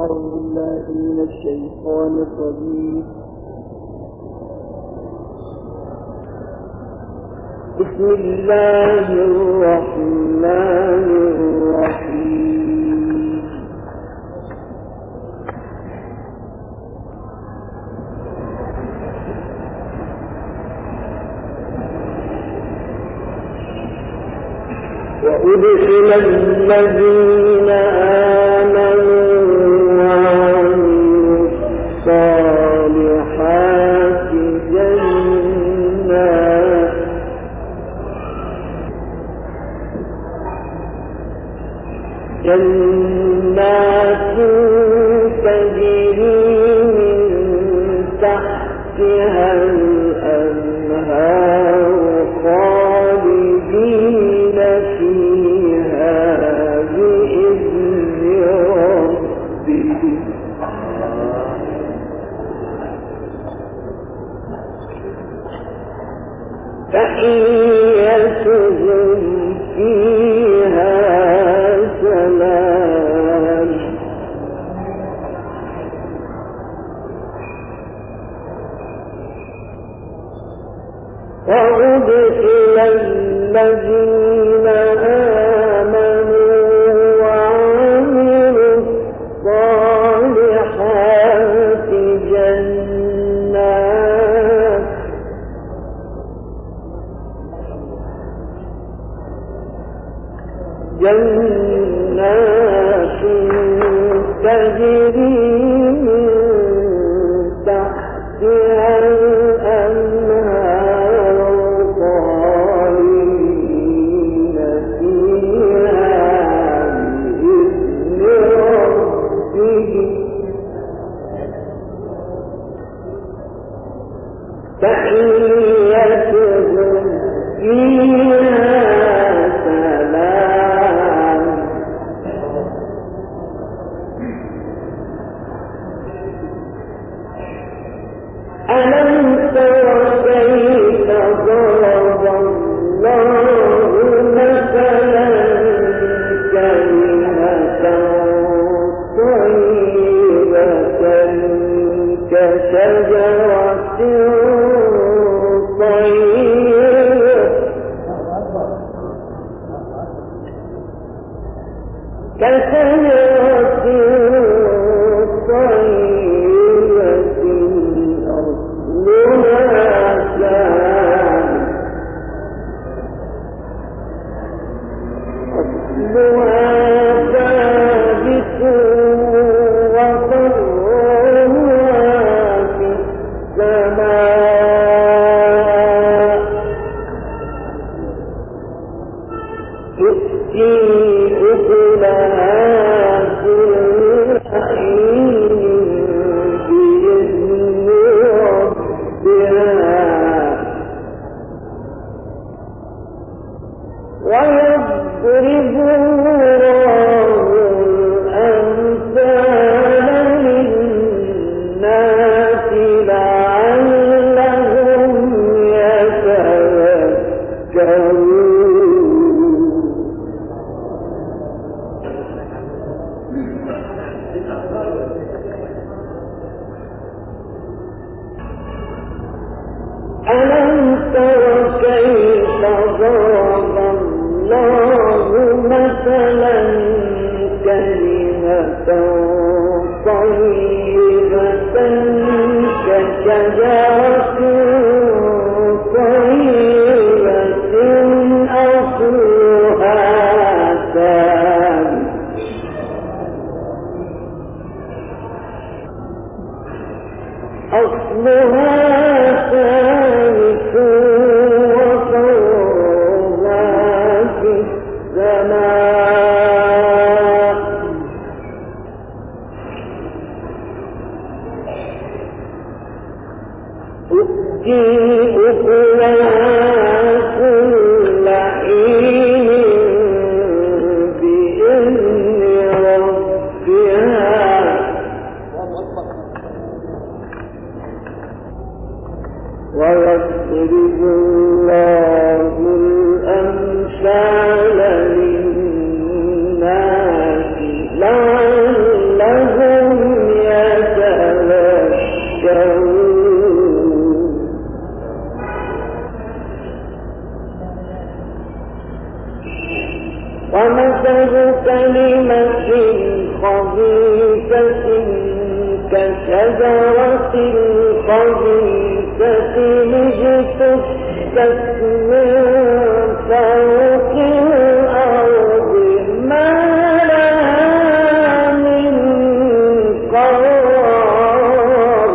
أعوذ بالله من الشيطان الرجيم. بسم الله الرحمن الرحيم. وأدخل الذين آمنوا وعملوا الصالحات جنات تجري من تحتها الأنهار خالدين فيها بإذن ربهم تحيتهم فيها سلام. وأدخل الذين آمنوا وعملوا الصالحات جنات تجري من تحتها الأنهار خالدين فيها بإذن ربهم تحيتهم فيها سلام. ألم تر كيف ضرب الله مثلا كلمة طيبة كشجرة طيبة ويضرب الله الأمثال للناس لعلهم الشجرة الخبيثة اجتثت من فوق الأرض ما لها من قرار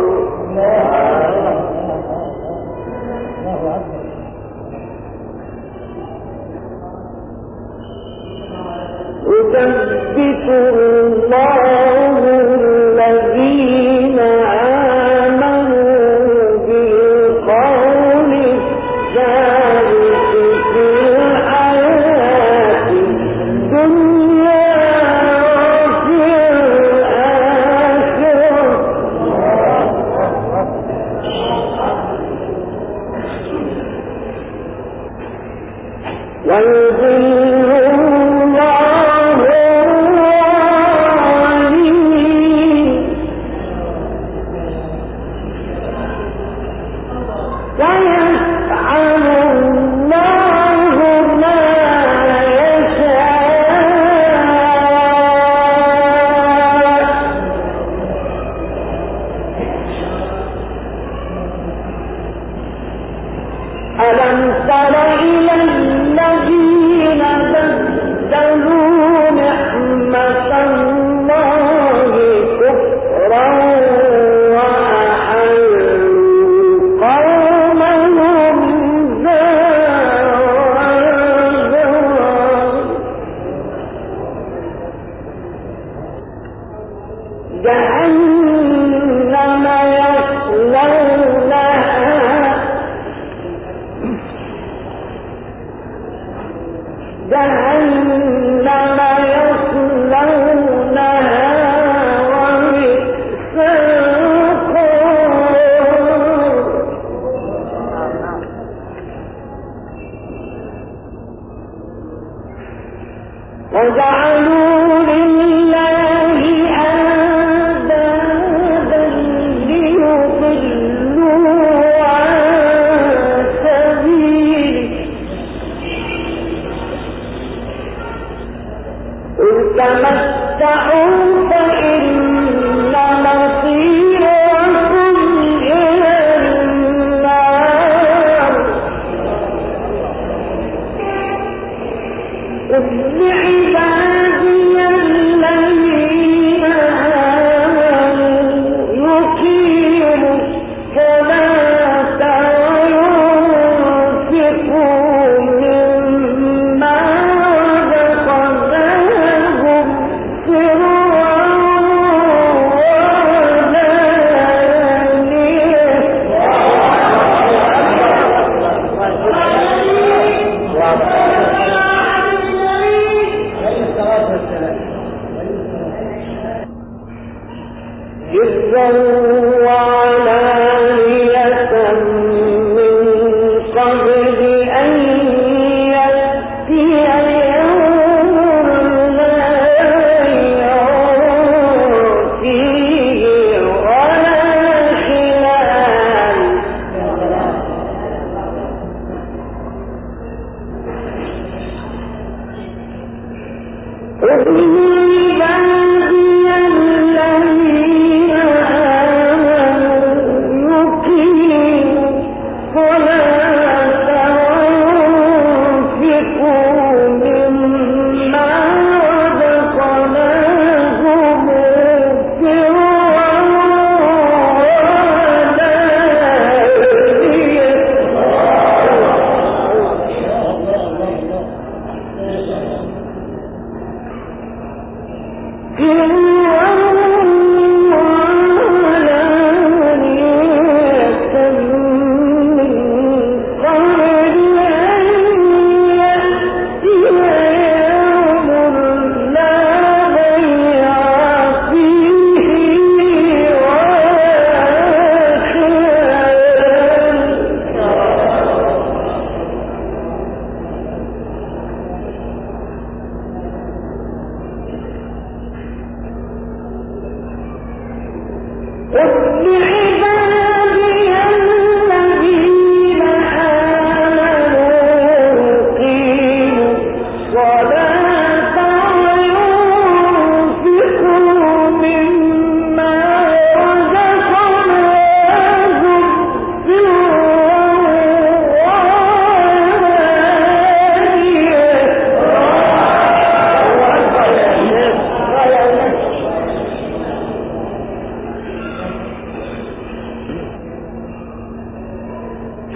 يثبت الله الذين آمنوا بالقول الثابت في الحياة الدنيا وفي الآخرة ويضل ألم تر إلى الذين بدلوا نعمة الله كفرا وأحلوا قومهم دار جهنم يصلونها وبئس القرار وجعلوا لله أندادا ليضلوا عن سبيله قل تمتعوا فإن مصيركم إلى النار قل لعبادي الذين آمنوا يقيموا الصلاة وينفقوا مما رزقناهم سرا سرا وعلانية من قبل أن يأتي يوم لا بيع فيه ولا خلال وَلَا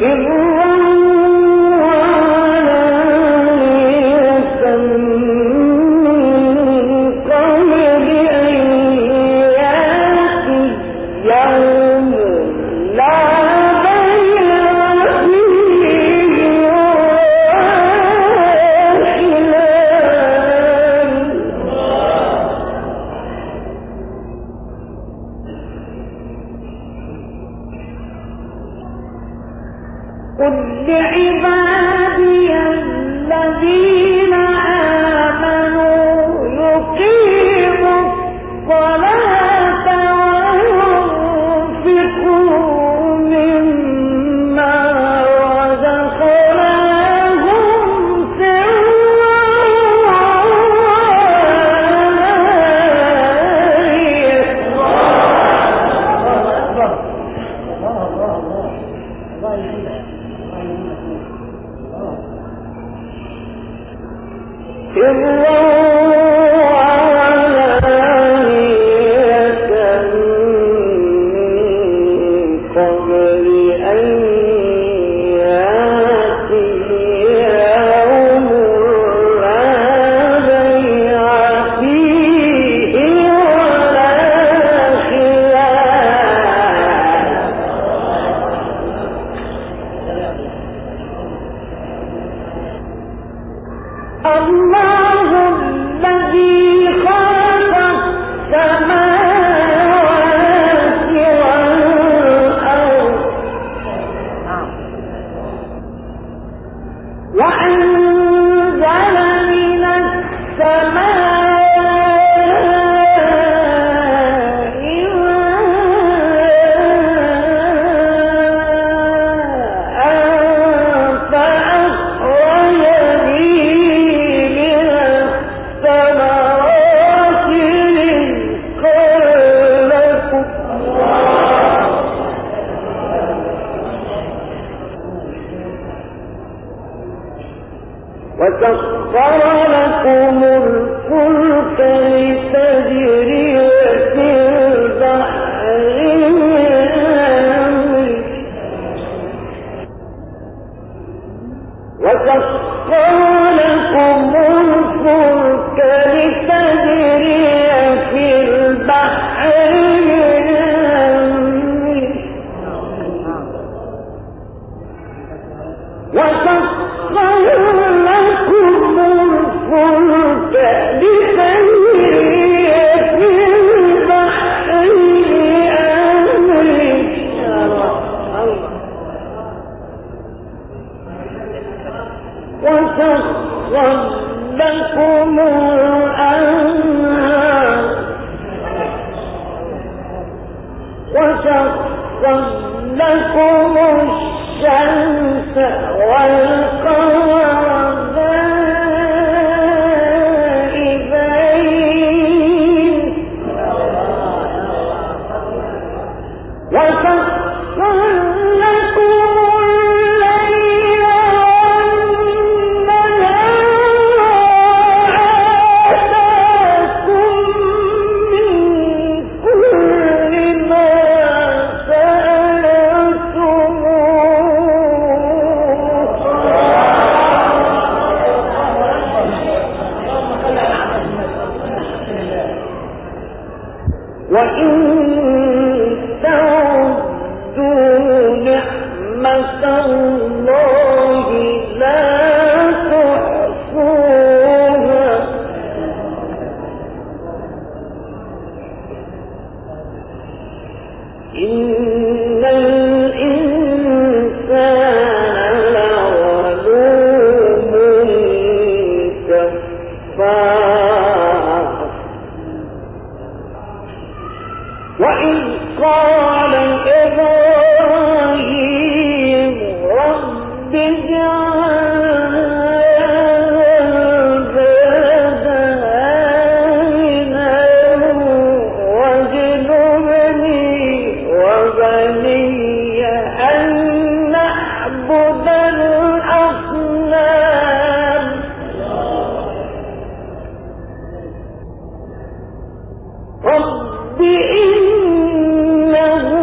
رب إنه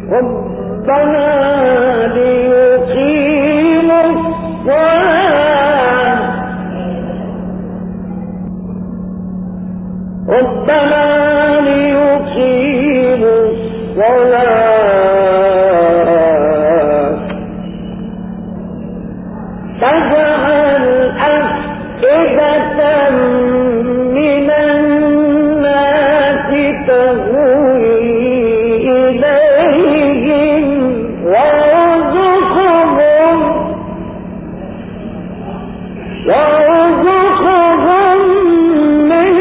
ربنا ليقيموا الصلاة ربنا ليقيموا الصلاة فاجعل أفئدة من الناس تهوي إليهم وارزقهم من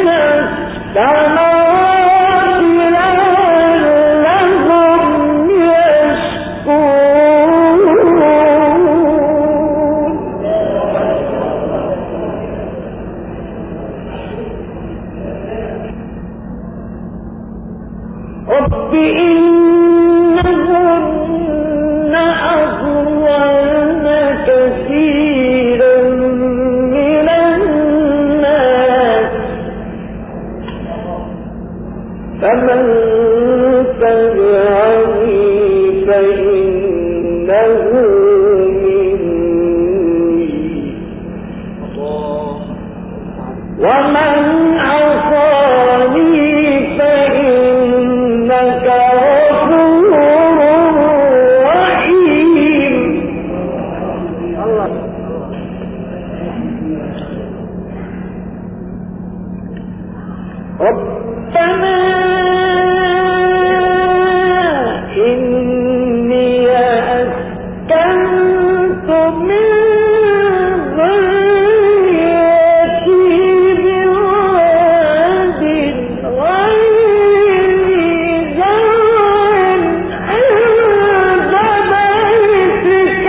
الثمرات لعلهم يشكرون رب إنهن أضللن كثيرا من الناس فمن تبعني فإنه مني ومن عصاني فإنك غفور رحيم ربنا إني أسكنت من ذريتي بواد غير ذرع عند بيتك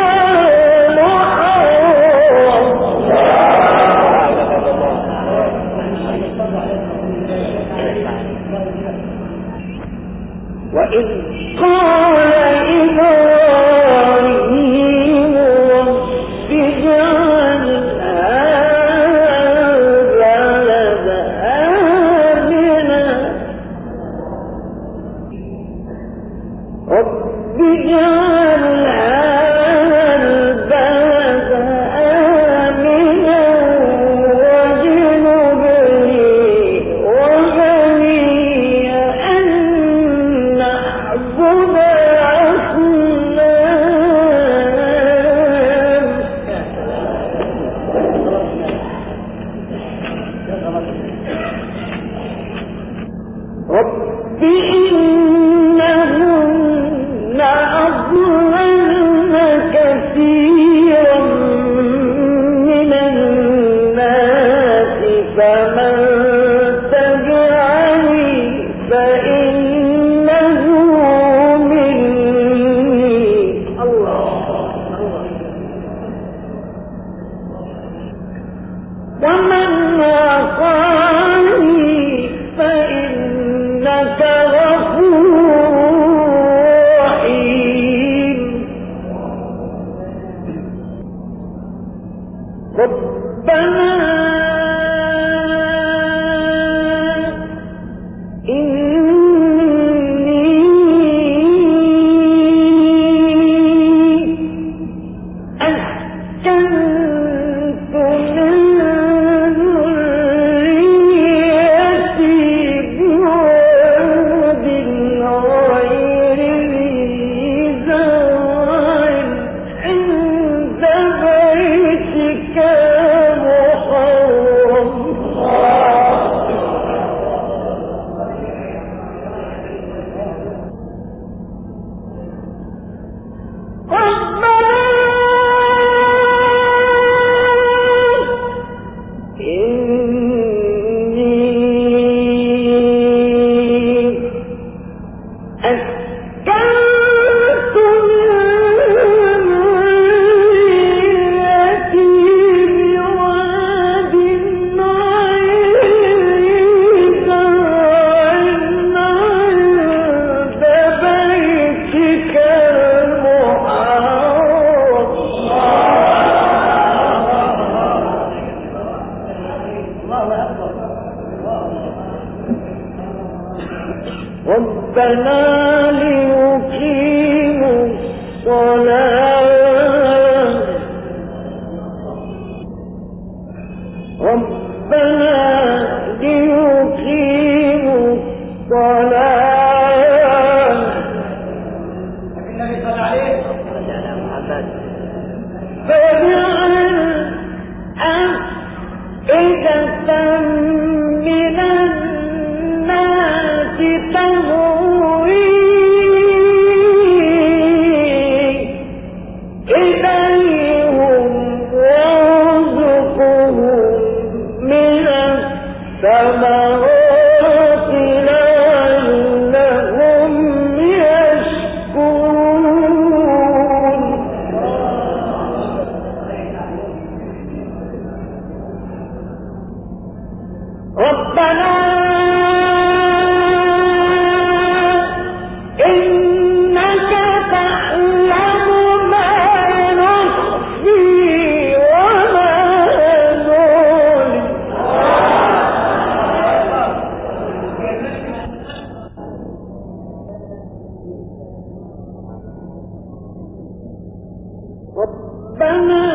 المحرم وإذ قال إبراهيم رب اجعل هذا البلد آمنا رب اجعل هذا البلد آمنا واجنبني وبني أن نعبد الأصنام رب إنهن أضللن ربنا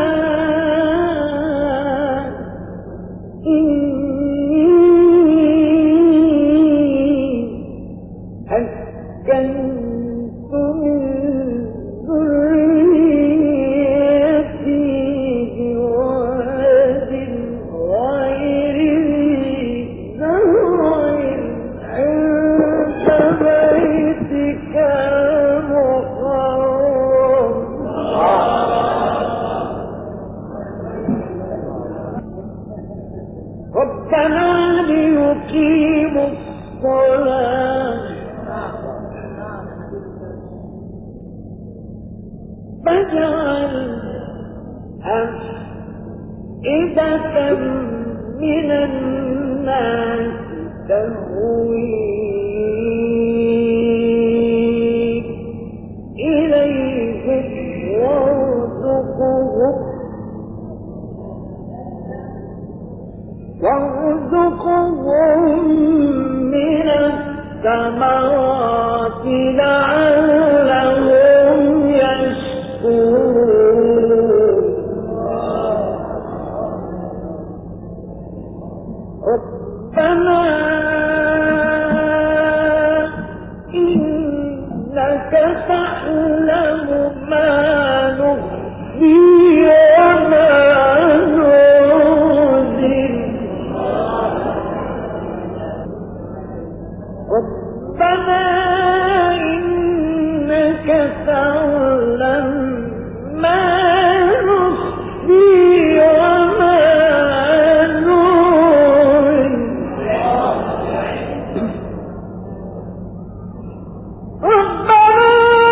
إني أسكنت من ذريتي بواد غير ذي زرع عند بيتك المحرم ربنا ليقيموا الصلاة فاجعل أفئدة من الناس تهوي إليهم وارزقهم من الثمرات لعلهم يشكرون ربنا إنك تعلم ما نخفي وما نعلن ربنا إنك تعلم ما نخفي وما نعلن ربنا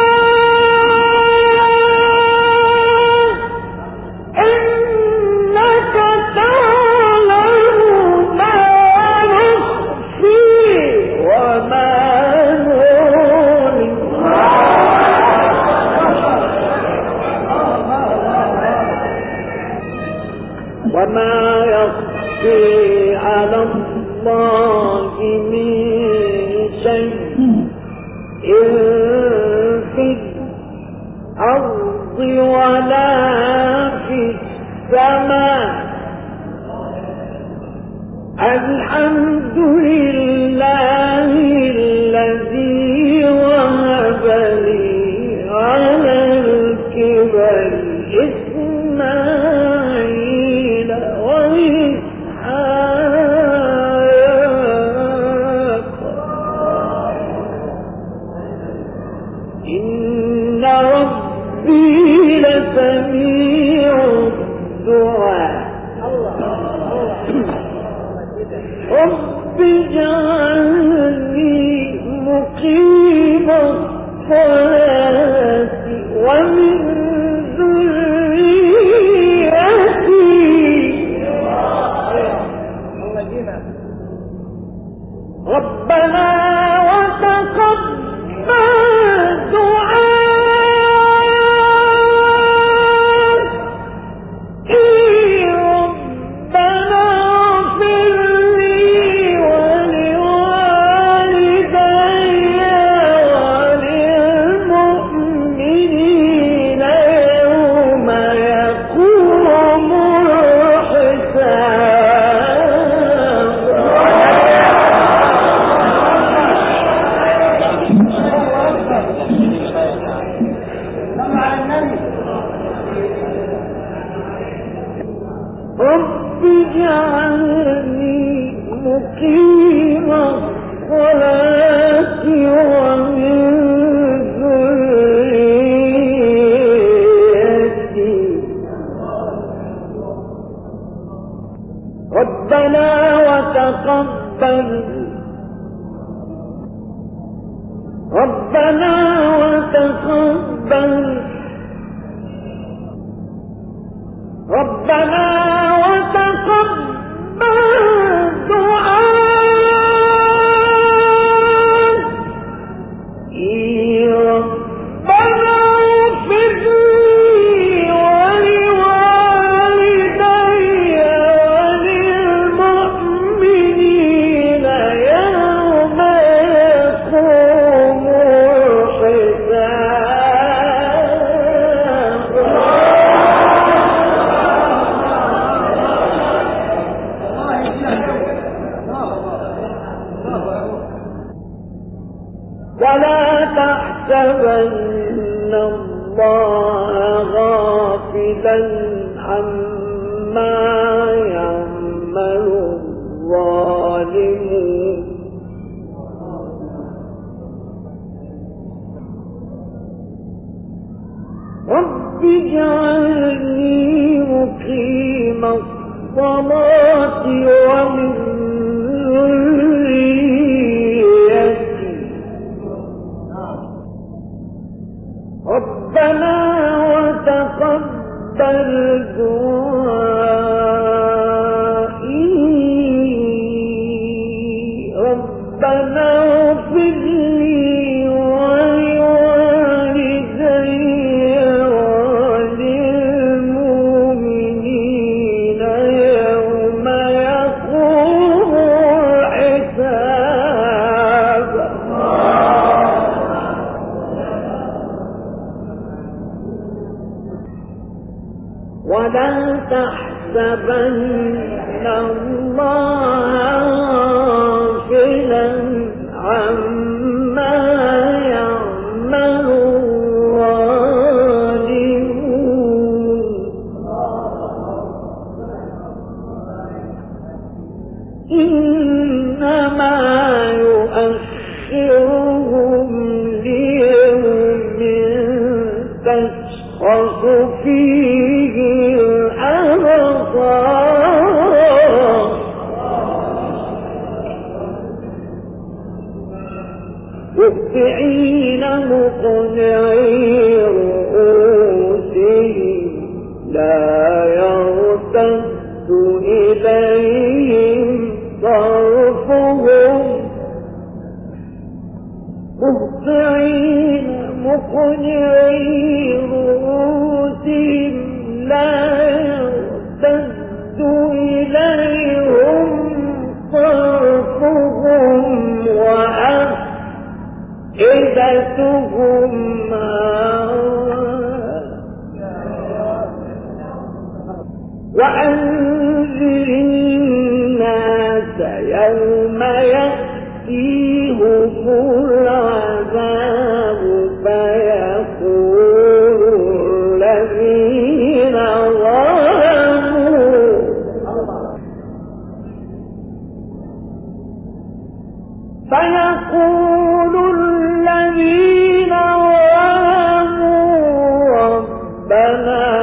إنك تعلم ما نخفي وما نعلن وما يخفي على الله من شيء في الأرض ولا في السماء الحمد لله الذي وهب لي على الكبر إسماعيل وإسحاق إن ربي لسميع الدعاء رب اجعلني مقيم الصلاة ومن ذريتي ربنا وتقبل دعائي ربنا اغفر لي ولوالدي وللمؤمنين الله غافلا عما يعمل الظالمون رب اجعلني مقيم الصلاة ومن ذريتي ربنا وتقبل دعائي ربنا اغفر لي ولوالدي وللمؤمنين يوم يقوم الحساب ولا تحسبن الله غافلا عما يعمل الظالمون إنما يؤخرهم ليوم تشخص فيه الأبصار مهطعين مقنعي رؤوسهم لا يرتد إليهم طرفهم مهطعين مقنعي رؤوسهم لا يرتد إليهم طرفهم وأفئدتهم وأنذر الناس يوم يأتيهم العذاب فيقول الذين ظلموا ربنا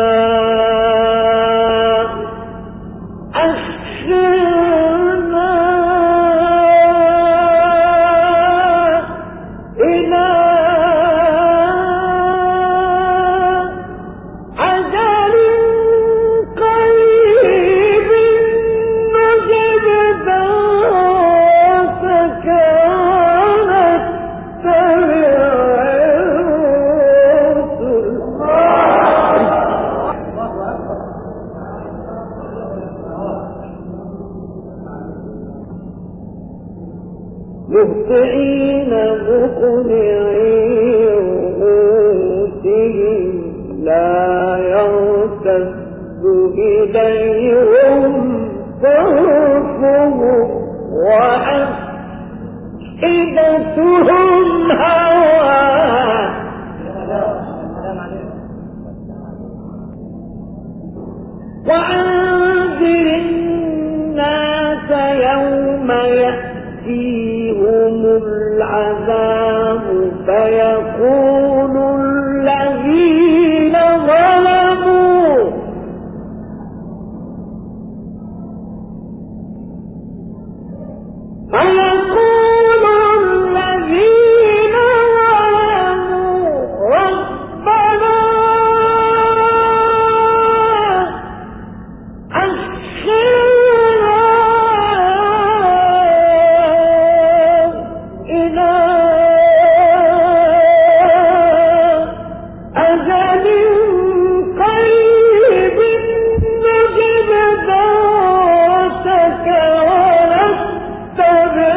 أخرنا إلى أجل قريب نجب دعوتك مهطعين مقنعي رؤوسهم لا يرتد إليهم طرفهم وأفئدتهم هواء وأنذر الناس يوم يأتيهم العذاب فيقول الذين ظلموا ربنا أخرنا إلى أجل قريب نجب دعوتك ونتبع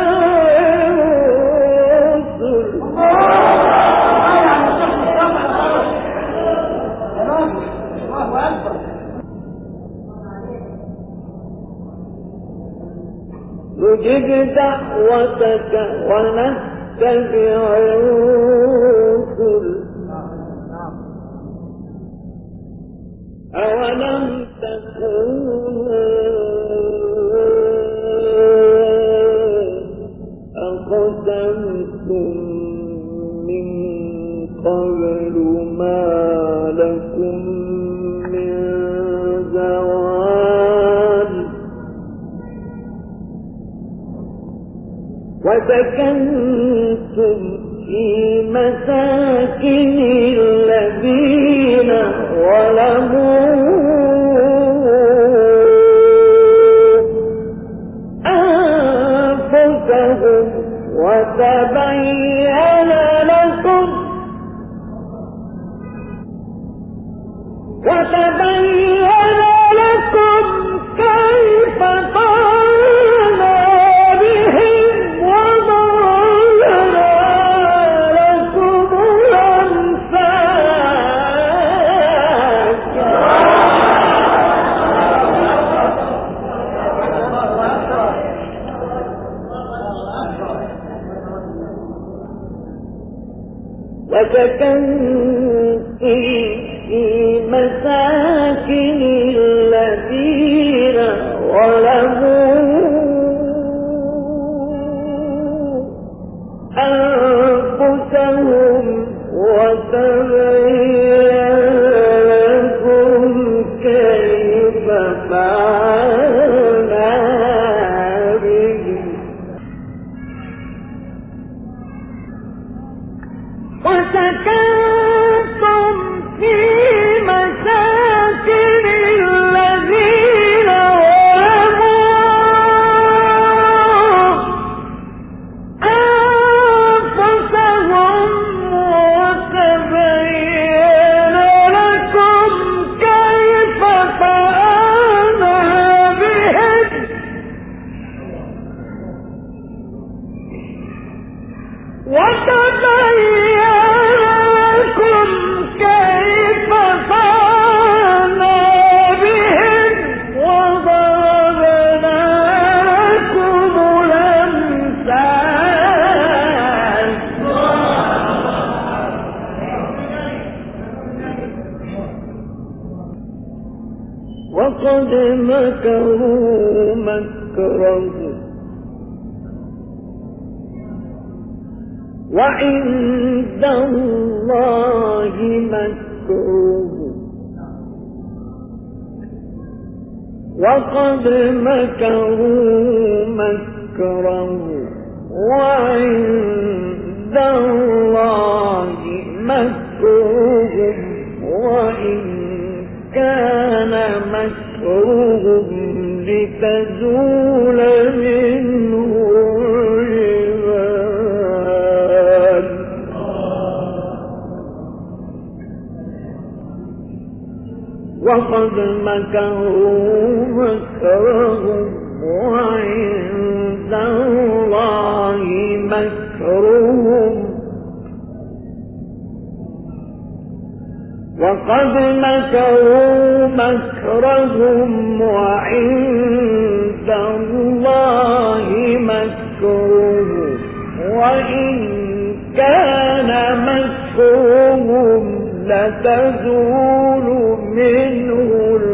نجب دعوتك ونتبع الرسل ما لكم من زوال وسكنتم في مساكن الذين ظلموا أنفسهم وتبين لكم كيف فعلنا بهم وضربنا لكم الأمثال وسكنتم في مساكن الذين ظلموا أنفسهم وتبين لكم كيف فعلنا بهم وسكنتم في مساكن الذين ظلموا أنفسهم وتبين لكم كيف فعلنا بهم وضربنا لكم الأمثال وقد مكروا مكرهم وعند الله مكرهم وقد مكروا مكرهم وعند الله مكرهم وإن كان مكرهم لتزول منه الجبال وقد مكروا مكرهم وعند الله مكرهم وقد مكروا مكرهم وعند الله مكرهم وإن كان مكرهم لتزول منه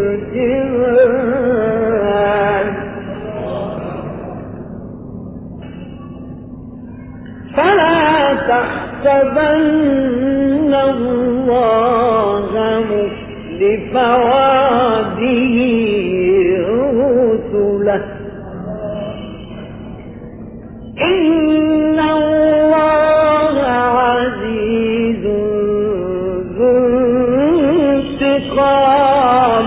الجبال فلا تحسبن الله مخلف وعده رسله إن الله عزيز ذو انتقام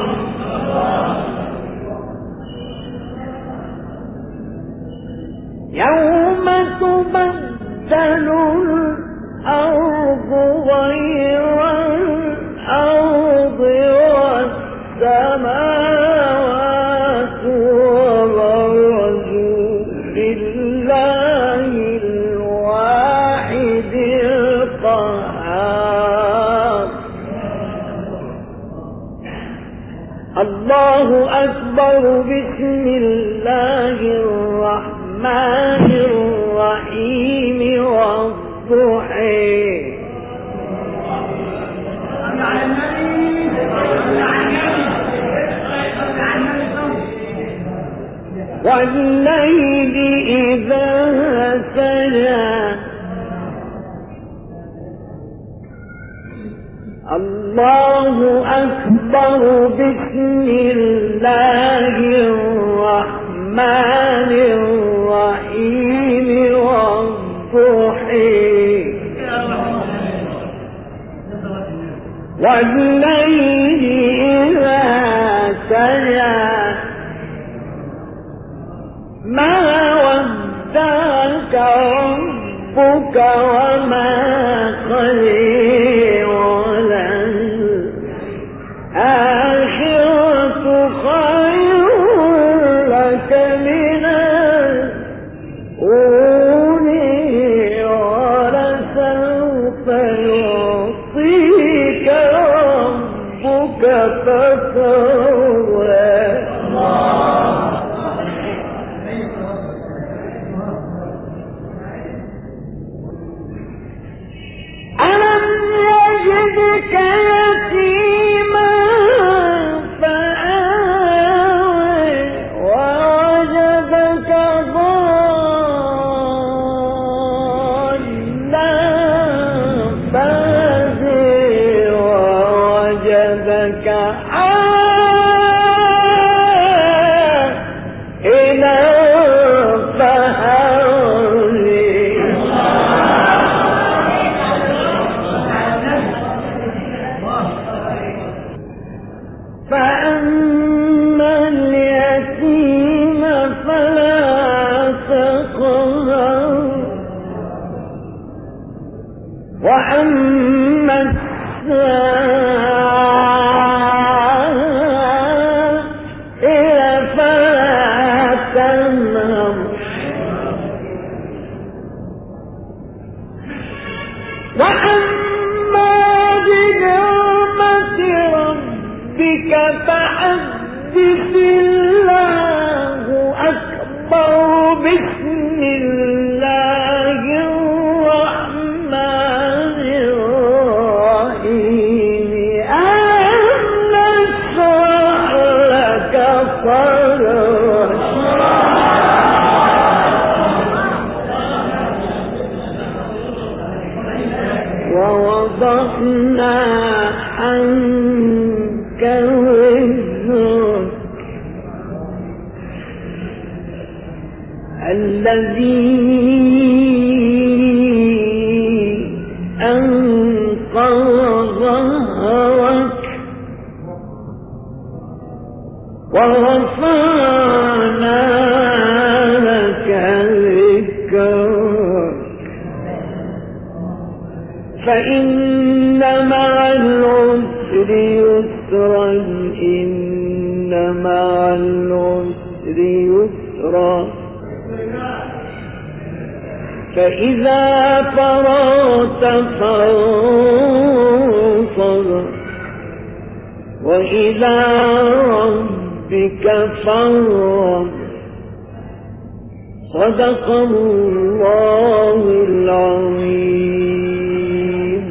يوم تبدل الأرض غير الأرض والسماوات وبرزوا لله الواحد القهار الله أكبر بسم الله الرحمن الرحيم والضحى والليل إذا سجى الله أكبر. بسم الله الرحمن الرحيم والضحى والليل إذا سجى ما ودعك ربك وما قلى وللآخرة خير لك من الأولى ولسوف يعطيك ربك فترضى. ألم يجدك يتيما فآوى ووجدك ضالا فهدى ووجدك عائلا فأغنى. فأما اليتيم فلا تقهر وأما السائل فلا تنهر وأما بنعمة ربك فحدث. الله أكبر. بسم الله الرحمن الرحيم. ألم نشرح لك صدرك ووضعنا عنك وزرك الذي أنقض ظهرك ورفعنا لك ذكرك فإن مع العسر يسرا إن مع العسر يسرا فإذا فرغت فانصب وإلى ربك فارغب. صدق الله العظيم.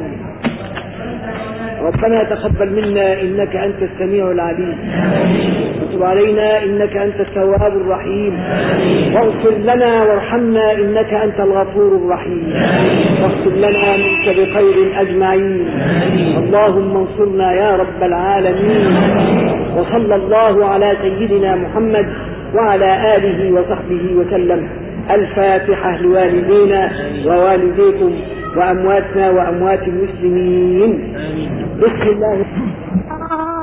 ربنا تقبل منا إنك أنت السميع العليم وتب علينا إنك أنت التواب الرحيم واغفر لنا وارحمنا إنك أنت الغفور الرحيم واغفر لنا منك بخير أجمعين. اللهم انصرنا يا رب العالمين. وصلى الله على سيدنا محمد وعلى آله وصحبه وسلم. الفاتحة لوالدينا ووالديكم وأمواتنا وأموات المسلمين. بسم الله